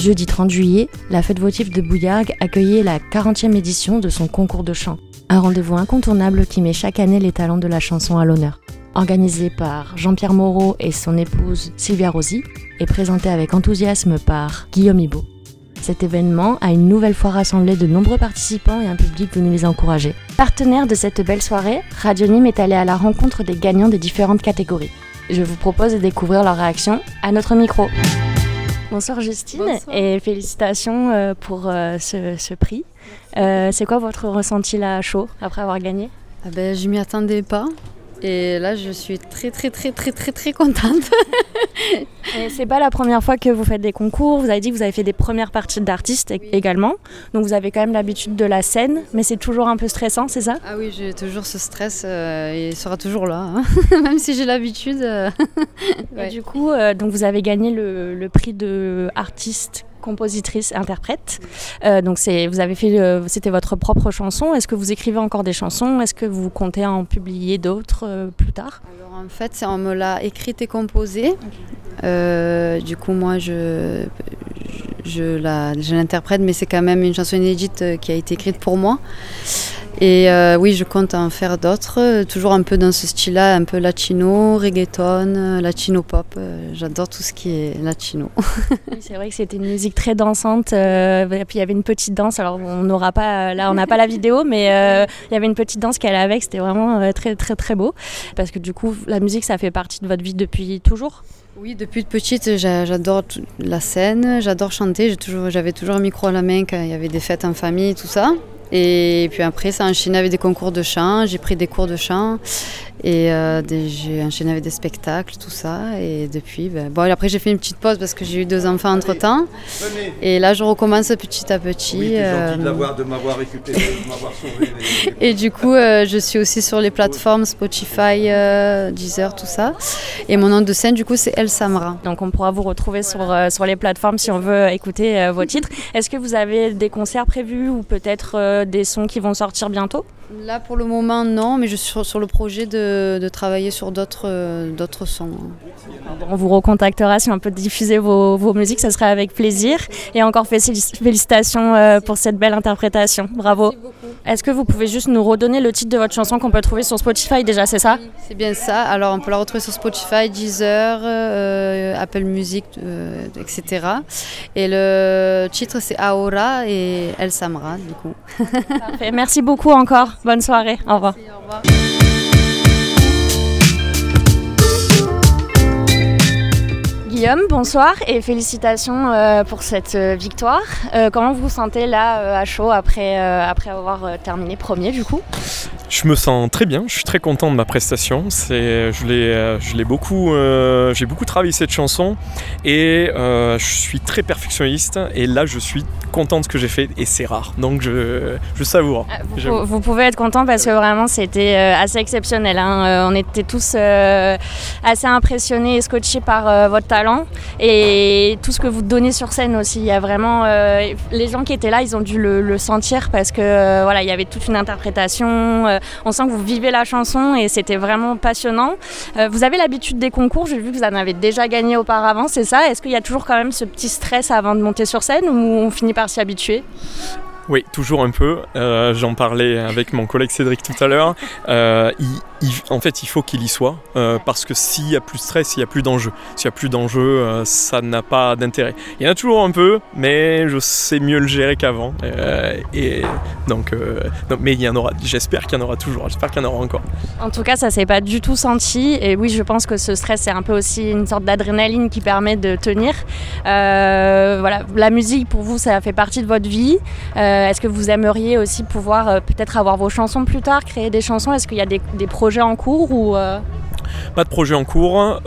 Jeudi 30 juillet, la fête votive de Bouillargues accueillait la 40e édition de son concours de chant. Un rendez-vous incontournable qui met chaque année les talents de la chanson à l'honneur. Organisé par Jean-Pierre Moreau et son épouse Sylvia Rossi et présenté avec enthousiasme par Guillaume Ibo. Cet événement a une nouvelle fois rassemblé de nombreux participants et un public venu les encourager. Partenaire de cette belle soirée, Radio Nîmes est allé à la rencontre des gagnants des différentes catégories. Je vous propose de découvrir leur réaction à notre micro. Bonsoir Justine. Bonsoir. Et félicitations pour ce prix. C'est quoi votre ressenti là à chaud après avoir gagné ? Je m'y attendais pas. Et là, je suis très contente. Et c'est pas la première fois que vous faites des concours. Vous avez dit que vous avez fait des premières parties d'artistes également. Donc vous avez quand même l'habitude de la scène, mais c'est toujours un peu stressant, c'est ça ? Ah oui, j'ai toujours ce stress. Il sera toujours là, hein. Même si j'ai l'habitude. Ouais. Et du coup, donc vous avez gagné le prix de artiste, compositrice, interprète. Donc c'était votre propre chanson. Est-ce que vous écrivez encore des chansons ? Est-ce que vous comptez en publier d'autres plus tard ? Alors en fait, on me l'a écrite et composée. Okay. Du coup, moi, je l'interprète, mais c'est quand même une chanson inédite qui a été écrite pour moi. Et oui, je compte en faire d'autres, toujours un peu dans ce style-là, un peu latino, reggaeton, latino pop. J'adore tout ce qui est latino. Oui, c'est vrai que c'était une musique très dansante. Et puis il y avait une petite danse. Alors on n'a pas la vidéo, mais il y avait une petite danse qu'elle avait avec. C'était vraiment très beau. Parce que du coup, la musique, ça fait partie de votre vie depuis toujours ? Oui, depuis petite, j'adore la scène, j'adore chanter. J'avais toujours un micro à la main quand il y avait des fêtes en famille, tout ça. Et puis après, ça a enchaîné avec des concours de chant. J'ai pris des cours de chant et j'ai enchaîné avec des spectacles, tout ça. Et depuis, après j'ai fait une petite pause parce que j'ai eu 2 enfants entre-temps. Et là, je recommence petit à petit. Oui, c'est gentil de m'avoir récupéré, de m'avoir sauvé. Et du coup, je suis aussi sur les plateformes Spotify, Deezer, tout ça. Et mon nom de scène, du coup, c'est El Samra. Donc on pourra vous retrouver sur les plateformes si on veut écouter vos titres. Est-ce que vous avez des concerts prévus ou peut-être des sons qui vont sortir bientôt ? Là, pour le moment, non, mais je suis sur le projet de travailler sur d'autres sons. On vous recontactera si on peut diffuser vos musiques, ça serait avec plaisir. Et encore félicitations pour cette belle interprétation. Bravo. Merci beaucoup. Est-ce que vous pouvez juste nous redonner le titre de votre chanson qu'on peut trouver sur Spotify déjà, c'est ça ? Oui, c'est bien ça. Alors, on peut la retrouver sur Spotify, Deezer, Apple Music, etc. Et le titre, c'est Ahora et El Samra, du coup. Parfait. Merci beaucoup encore. Bonne soirée. Au revoir. Merci, au revoir. Guillaume, bonsoir et félicitations pour cette victoire. Comment vous vous sentez là à chaud après avoir terminé premier du coup ? Je me sens très bien, je suis très content de ma prestation. J'ai beaucoup travaillé cette chanson et je suis très perfectionniste et là je suis content de ce que j'ai fait et c'est rare, donc je savoure. Vous pouvez être content parce que vraiment c'était assez exceptionnel, hein. On était tous assez impressionnés et scotchés par votre talent et tout ce que vous donnez sur scène aussi. Il y a vraiment les gens qui étaient là, ils ont dû le sentir parce que voilà, il y avait toute une interprétation. On sent que vous vivez la chanson et c'était vraiment passionnant. Vous avez l'habitude des concours, j'ai vu que vous en avez déjà gagné auparavant, c'est ça ? Est-ce qu'il y a toujours quand même ce petit stress avant de monter sur scène ou on finit par s'y habituer ? Oui, toujours un peu. J'en parlais avec mon collègue Cédric tout à l'heure. En fait, il faut qu'il y soit parce que s'il n'y a plus de stress, il n'y a plus d'enjeu. S'il n'y a plus d'enjeu, ça n'a pas d'intérêt. Il y en a toujours un peu, mais je sais mieux le gérer qu'avant. Mais il y en aura. J'espère qu'il y en aura toujours. J'espère qu'il y en aura encore. En tout cas, ça s'est pas du tout senti. Et oui, je pense que ce stress, c'est un peu aussi une sorte d'adrénaline qui permet de tenir. Voilà, la musique pour vous, ça fait partie de votre vie. Est-ce que vous aimeriez aussi pouvoir peut-être avoir vos chansons plus tard, créer des chansons ? Est-ce qu'il y a des projets en cours ou Pas de projet en cours,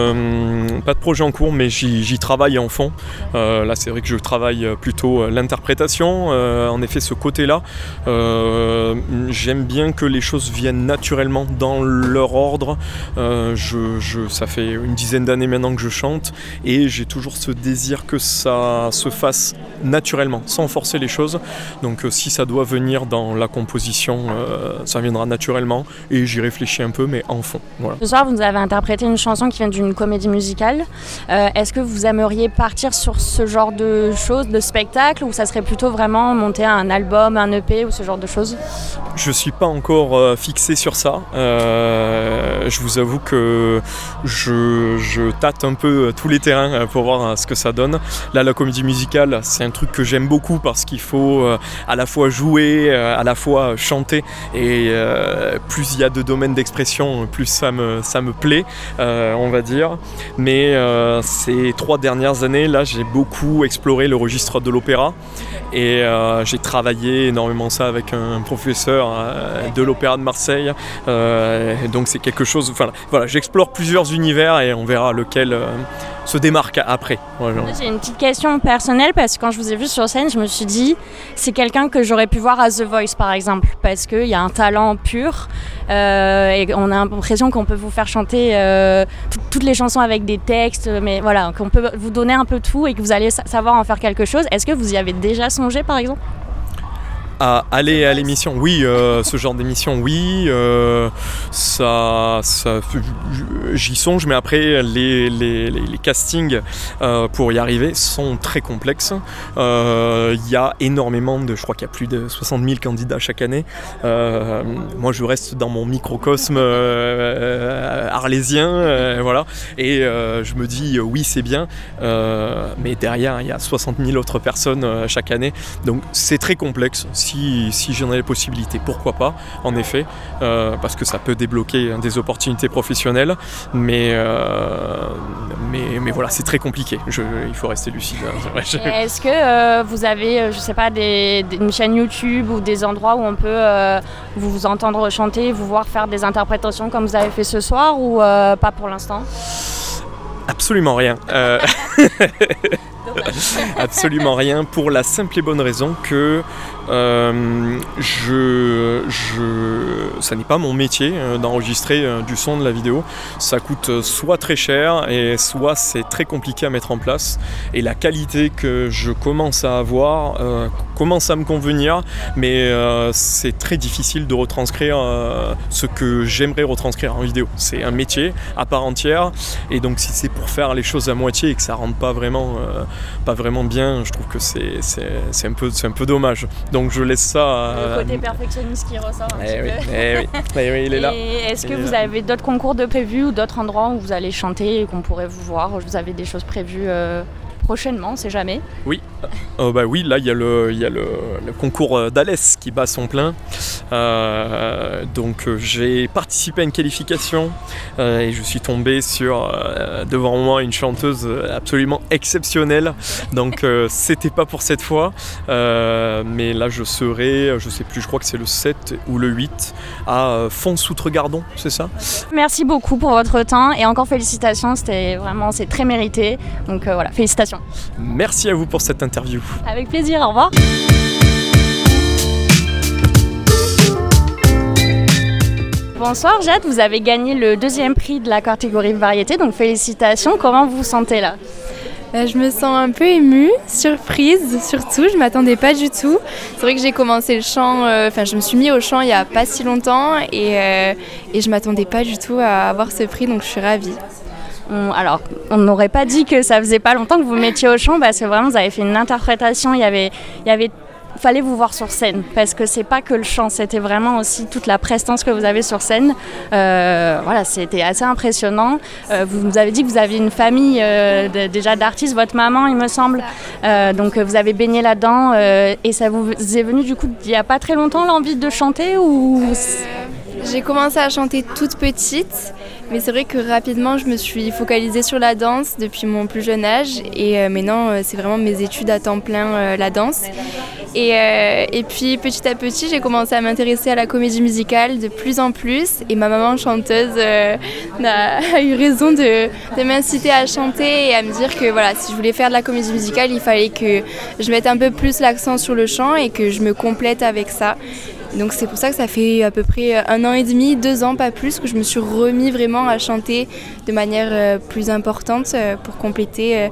mais j'y travaille en fond. Là, c'est vrai que je travaille plutôt l'interprétation. En effet, ce côté-là, j'aime bien que les choses viennent naturellement dans leur ordre. Ça fait une dizaine d'années maintenant que je chante et j'ai toujours ce désir que ça se fasse naturellement, sans forcer les choses. Donc, si ça doit venir dans la composition, ça viendra naturellement et j'y réfléchis un peu, mais en fond. Voilà. Je soir, vous nous avez interprété une chanson qui vient d'une comédie musicale. Est-ce que vous aimeriez partir sur ce genre de choses, de spectacle, ou ça serait plutôt vraiment monter un album, un EP ou ce genre de choses ? Je suis pas encore fixé sur ça. Je vous avoue que je tâte un peu tous les terrains pour voir ce que ça donne. Là, la comédie musicale, c'est un truc que j'aime beaucoup parce qu'il faut à la fois jouer, à la fois chanter. Et plus il y a de domaines d'expression, plus ça me plaît, on va dire. Mais ces 3 dernières années, là, j'ai beaucoup exploré le registre de l'opéra. Et j'ai travaillé énormément ça avec un professeur de l'Opéra de Marseille. Donc c'est quelque chose... Enfin, voilà, j'explore plusieurs univers et on verra lequel se démarque après. Voilà. J'ai une petite question personnelle parce que quand je vous ai vu sur scène, je me suis dit c'est quelqu'un que j'aurais pu voir à The Voice par exemple, parce qu'il y a un talent pur et on a l'impression qu'on peut vous faire chanter toutes les chansons avec des textes, mais voilà, qu'on peut vous donner un peu tout et que vous allez savoir en faire quelque chose. Est-ce que vous y avez déjà songé par exemple ? À aller à l'émission, oui, ce genre d'émission, oui, j'y songe, mais après les castings pour y arriver sont très complexes. Il y a énormément je crois qu'il y a plus de 60 000 candidats chaque année. Moi, je reste dans mon microcosme arlésien, voilà, et je me dis oui, c'est bien, mais derrière, il y a 60 000 autres personnes chaque année, donc c'est très complexe. Si j'en ai la possibilité, pourquoi pas, en effet, parce que ça peut débloquer des opportunités professionnelles, mais voilà, c'est très compliqué, il faut rester lucide. Est-ce que vous avez, je sais pas, une chaîne YouTube ou des endroits où on peut vous entendre chanter, vous voir faire des interprétations comme vous avez fait ce soir, ou pas pour l'instant ? Absolument rien. Absolument rien, pour la simple et bonne raison que ça n'est pas mon métier d'enregistrer du son, de la vidéo. Ça coûte soit très cher et soit c'est très compliqué à mettre en place. Et la qualité que je commence à avoir commence à me convenir, mais c'est très difficile de retranscrire ce que j'aimerais retranscrire en vidéo. C'est un métier à part entière, et donc si c'est pour faire les choses à moitié et que ça rentre pas vraiment bien, je trouve que c'est un peu dommage. Donc je laisse ça... Le côté perfectionniste qui ressort un petit peu. Oui, il est là. Et est-ce que vous avez d'autres concours de prévus ou d'autres endroits où vous allez chanter et qu'on pourrait vous voir ? Vous avez des choses prévues prochainement, on sait jamais. Oui, oui, là il y a le concours d'Alès qui bat son plein. Donc j'ai participé à une qualification et je suis tombé sur devant moi une chanteuse absolument exceptionnelle. Donc c'était pas pour cette fois, mais là je serai, je sais plus, je crois que c'est le 7 ou le 8 à Fons-Outregardon, c'est ça ? Merci beaucoup pour votre temps et encore félicitations, c'est très mérité. Donc voilà, félicitations. Merci à vous pour cette interview. Avec plaisir, au revoir. Bonsoir Jade, vous avez gagné le 2e prix de la catégorie variété, donc félicitations. Comment vous vous sentez là ? Je me sens un peu émue, surprise surtout, je ne m'attendais pas du tout. C'est vrai que j'ai commencé le chant, je me suis mis au chant il n'y a pas si longtemps et je ne m'attendais pas du tout à avoir ce prix, donc je suis ravie. Alors, on n'aurait pas dit que ça faisait pas longtemps que vous mettiez au chant, parce que vraiment vous avez fait une interprétation, fallait vous voir sur scène, parce que c'est pas que le chant, c'était vraiment aussi toute la prestance que vous avez sur scène. Voilà, c'était assez impressionnant. Vous nous avez dit que vous aviez une famille déjà d'artistes, votre maman il me semble, donc vous avez baigné là-dedans, et ça vous est venu du coup il y a pas très longtemps l'envie de chanter ou... J'ai commencé à chanter toute petite, mais c'est vrai que rapidement je me suis focalisée sur la danse depuis mon plus jeune âge, et maintenant c'est vraiment mes études à temps plein, la danse. Et puis petit à petit j'ai commencé à m'intéresser à la comédie musicale de plus en plus, et ma maman chanteuse a eu raison de m'inciter à chanter et à me dire que voilà, si je voulais faire de la comédie musicale, il fallait que je mette un peu plus l'accent sur le chant et que je me complète avec ça. Donc c'est pour ça que ça fait à peu près 1 an et demi, 2 ans, pas plus, que je me suis remis vraiment à chanter de manière plus importante pour compléter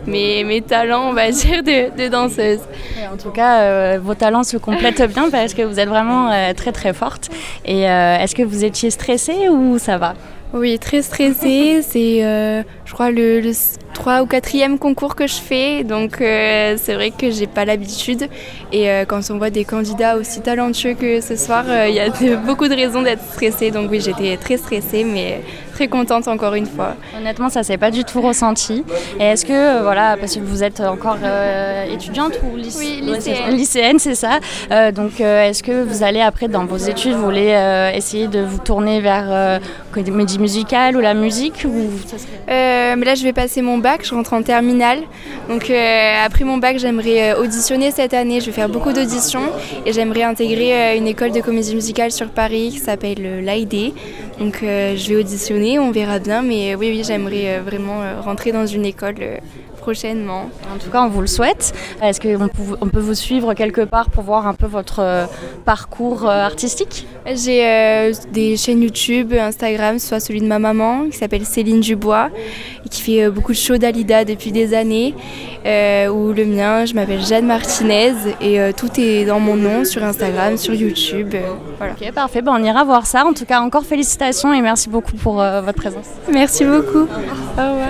mes talents, on va dire, de danseuse. En tout cas, vos talents se complètent bien parce que vous êtes vraiment très très forte. Et est-ce que vous étiez stressée ou ça va ? Oui, très stressée. C'est, je crois, le 3 ou 4e concours que je fais. Donc, c'est vrai que j'ai pas l'habitude. Et quand on voit des candidats aussi talentueux que ce soir, il y a beaucoup de raisons d'être stressée. Donc oui, j'étais très stressée, mais très contente encore une fois. Honnêtement, ça s'est pas du tout ressenti. Et est-ce que, voilà, parce que vous êtes encore étudiante ou lycéenne, c'est ça. Donc, est-ce que vous allez après dans vos études, vous voulez essayer de vous tourner vers comédie musicale ou la musique ou ça serait... Mais là, je vais passer mon bac, je rentre en terminale. Donc, après mon bac, j'aimerais auditionner cette année. Je vais faire beaucoup d'auditions et j'aimerais intégrer une école de comédie musicale sur Paris qui s'appelle l'AID. Donc, je vais auditionner, on verra bien. Mais oui, j'aimerais vraiment rentrer dans une école prochainement. En tout cas, on vous le souhaite. Est-ce qu'on peut vous suivre quelque part pour voir un peu votre parcours artistique ? J'ai des chaînes YouTube, Instagram, soit celui de ma maman qui s'appelle Céline Dubois et qui fait beaucoup de shows Dalida depuis des années, ou le mien, je m'appelle Jeanne Martinez et tout est dans mon nom sur Instagram, sur YouTube. Voilà. Ok, parfait. On ira voir ça. En tout cas, encore félicitations et merci beaucoup pour votre présence. Merci beaucoup. Au revoir.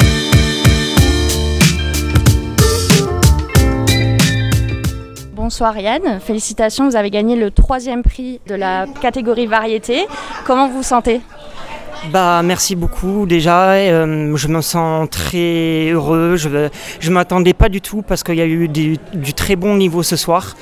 Bonsoir Yann, félicitations, vous avez gagné le 3e prix de la catégorie variété. Comment vous vous sentez ? Merci beaucoup déjà, je me sens très heureux, je ne m'attendais pas du tout parce qu'il y a eu du très bon niveau ce soir.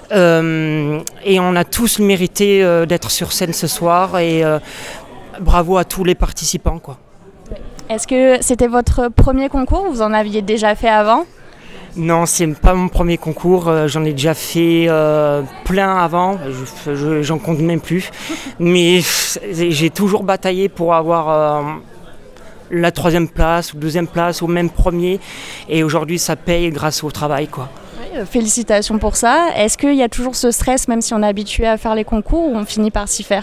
Et on a tous mérité d'être sur scène ce soir et bravo à tous les participants, quoi. Est-ce que c'était votre premier concours ou vous en aviez déjà fait avant ? Non, c'est pas mon premier concours, j'en ai déjà fait plein avant, j'en compte même plus, mais j'ai toujours bataillé pour avoir la 3e place ou 2e place ou même premier, et aujourd'hui ça paye grâce au travail, quoi. Oui, félicitations pour ça. Est-ce qu'il y a toujours ce stress même si on est habitué à faire les concours ou on finit par s'y faire ?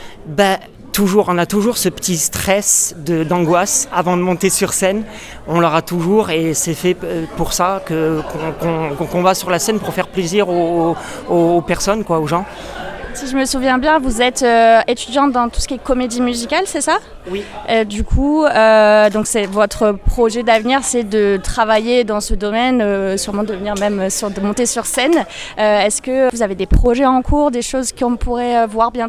On a toujours ce petit stress d'angoisse avant de monter sur scène. On l'aura toujours et c'est fait pour ça qu'on va sur la scène pour faire plaisir aux personnes, quoi, aux gens. Si je me souviens bien, vous êtes étudiante dans tout ce qui est comédie musicale, c'est ça ? Oui. Du coup, donc c'est votre projet d'avenir, c'est de travailler dans ce domaine, sûrement de monter sur scène. Est-ce que vous avez des projets en cours, des choses qu'on pourrait voir bientôt ?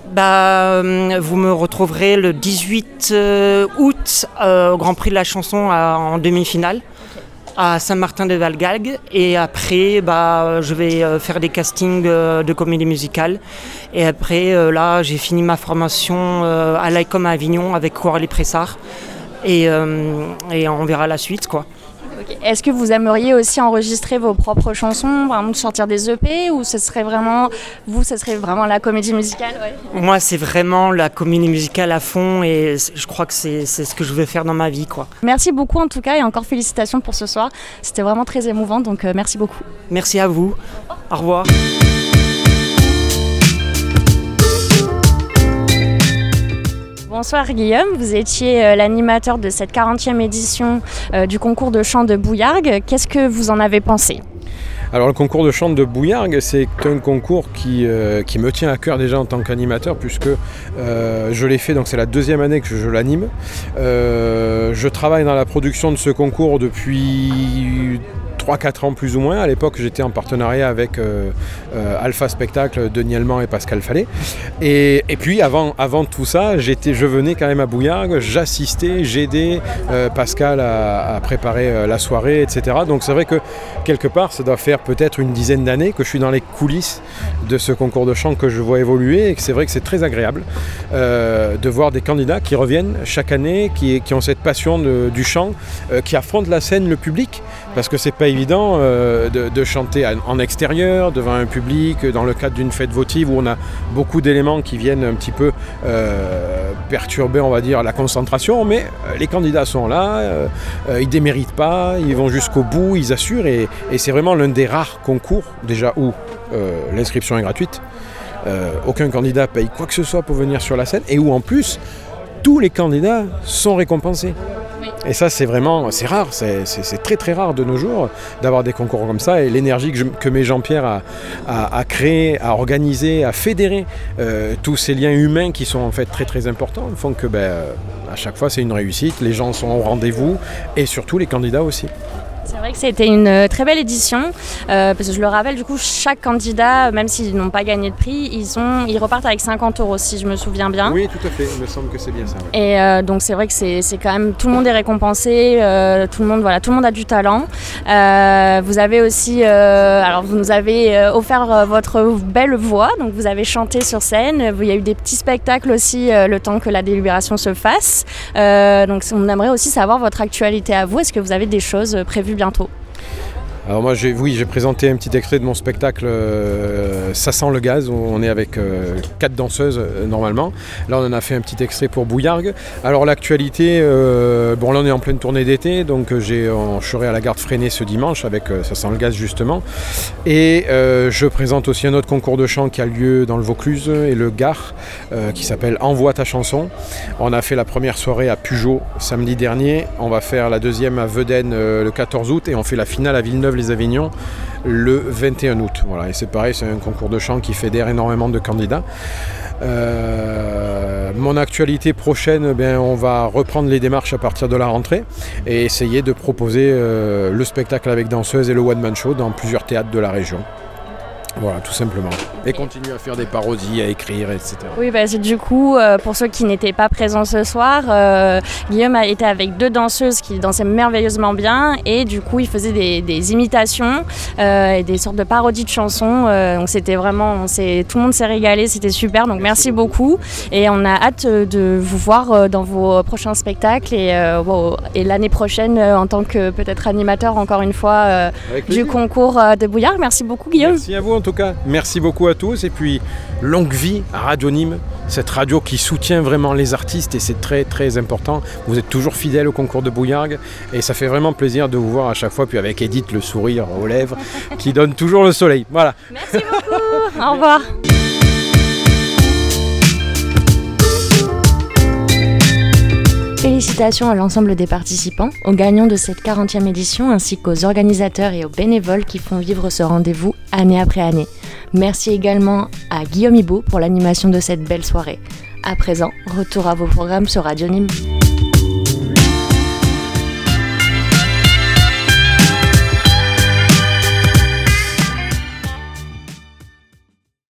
Vous me retrouverez le 18 août au Grand Prix de la chanson en demi-finale à Saint-Martin-de-Valgalgues. Et après, je vais faire des castings de comédie musicale. Et après, là, j'ai fini ma formation à l'ICOM à Avignon avec Coralie Pressard. Et on verra la suite, quoi. Okay. Est-ce que vous aimeriez aussi enregistrer vos propres chansons, vraiment sortir des EP, ou ce serait vraiment la comédie musicale ? Ouais. Moi, c'est vraiment la comédie musicale à fond et je crois que c'est ce que je veux faire dans ma vie, quoi. Merci beaucoup en tout cas et encore félicitations pour ce soir. C'était vraiment très émouvant, donc merci beaucoup. Merci à vous. Au revoir. Bonsoir Guillaume, vous étiez l'animateur de cette 40e édition du concours de chant de Bouillargues. Qu'est-ce que vous en avez pensé ? Alors le concours de chant de Bouillargues, c'est un concours qui me tient à cœur déjà en tant qu'animateur puisque je l'ai fait, donc c'est la 2e année que je l'anime. Je travaille dans la production de ce concours depuis 3-4 ans plus ou moins. À l'époque, j'étais en partenariat avec Alpha Spectacle, Denis Allemand et Pascal Fallet. Et puis, avant tout ça, je venais quand même à Bouillargues, j'assistais, j'aidais Pascal à préparer la soirée, etc. Donc c'est vrai que, quelque part, ça doit faire peut-être une dizaine d'années que je suis dans les coulisses de ce concours de chant que je vois évoluer. Et que c'est vrai que c'est très agréable de voir des candidats qui reviennent chaque année, qui ont cette passion du chant, qui affrontent la scène, le public, parce que c'est pas évident de chanter en extérieur, devant un public, dans le cadre d'une fête votive où on a beaucoup d'éléments qui viennent un petit peu perturber, on va dire, la concentration, mais les candidats sont là, ils déméritent pas, ils vont jusqu'au bout, ils assurent, et c'est vraiment l'un des rares concours, déjà, où l'inscription est gratuite, aucun candidat paye quoi que ce soit pour venir sur la scène, et où en plus, tous les candidats sont récompensés. Et ça, c'est rare, c'est très très rare de nos jours d'avoir des concours comme ça. Et l'énergie que met Jean-Pierre à créer, à organiser, à fédérer tous ces liens humains qui sont en fait très très importants font que à chaque fois c'est une réussite, les gens sont au rendez-vous et surtout les candidats aussi. C'est vrai que c'était une très belle édition, parce que je le rappelle, du coup, chaque candidat, même s'ils n'ont pas gagné de prix, ils repartent avec 50 €, si je me souviens bien. Oui, tout à fait, il me semble que c'est bien ça. Oui. Et donc c'est vrai que c'est quand même, tout le monde est récompensé, tout le monde a du talent. Vous avez aussi, alors vous nous avez offert votre belle voix, donc vous avez chanté sur scène, il y a eu des petits spectacles aussi le temps que la délibération se fasse. Donc on aimerait aussi savoir votre actualité à vous, est-ce que vous avez des choses prévues bientôt? Alors moi j'ai présenté un petit extrait de mon spectacle Ça sent le gaz, où on est avec 4 danseuses normalement. Là on en a fait un petit extrait pour Bouillargues. Alors l'actualité, là on est en pleine tournée d'été, donc je serai à la Garde Freinet ce dimanche avec Ça sent le gaz justement. Et je présente aussi un autre concours de chant qui a lieu dans le Vaucluse et le Gard, qui s'appelle Envoie ta chanson. On a fait la première soirée à Pugeot samedi dernier, on va faire la deuxième à Vedène le 14 août et on fait la finale à Villeneuve-les-Avignon le 21 août. Voilà, et c'est pareil, c'est un concours de chant qui fédère énormément de candidats. Mon actualité prochaine, on va reprendre les démarches à partir de la rentrée et essayer de proposer le spectacle avec danseuse et le one-man show dans plusieurs théâtres de la région. Voilà, tout simplement. Et continuer à faire des parodies, à écrire, etc. Oui, c'est du coup, pour ceux qui n'étaient pas présents ce soir, Guillaume a été avec 2 danseuses qui dansaient merveilleusement bien et du coup, il faisait des imitations et des sortes de parodies de chansons. Donc c'était vraiment, tout le monde s'est régalé, c'était super. Donc merci beaucoup. Et on a hâte de vous voir dans vos prochains spectacles et l'année prochaine en tant que peut-être animateur encore une fois du concours de Bouillargues. Merci beaucoup Guillaume. Merci à vous en tout cas. Merci beaucoup à tous et puis longue vie à Radio Nîmes, cette radio qui soutient vraiment les artistes et c'est très très important. Vous êtes toujours fidèles au concours de Bouillargues et ça fait vraiment plaisir de vous voir à chaque fois, puis avec Edith le sourire aux lèvres qui donne toujours le soleil. Voilà. Merci beaucoup. Au revoir. Félicitations à l'ensemble des participants, aux gagnants de cette 40e édition ainsi qu'aux organisateurs et aux bénévoles qui font vivre ce rendez-vous année après année. Merci également à Guillaume Hibaud pour l'animation de cette belle soirée. À présent, retour à vos programmes sur Radio Nîmes.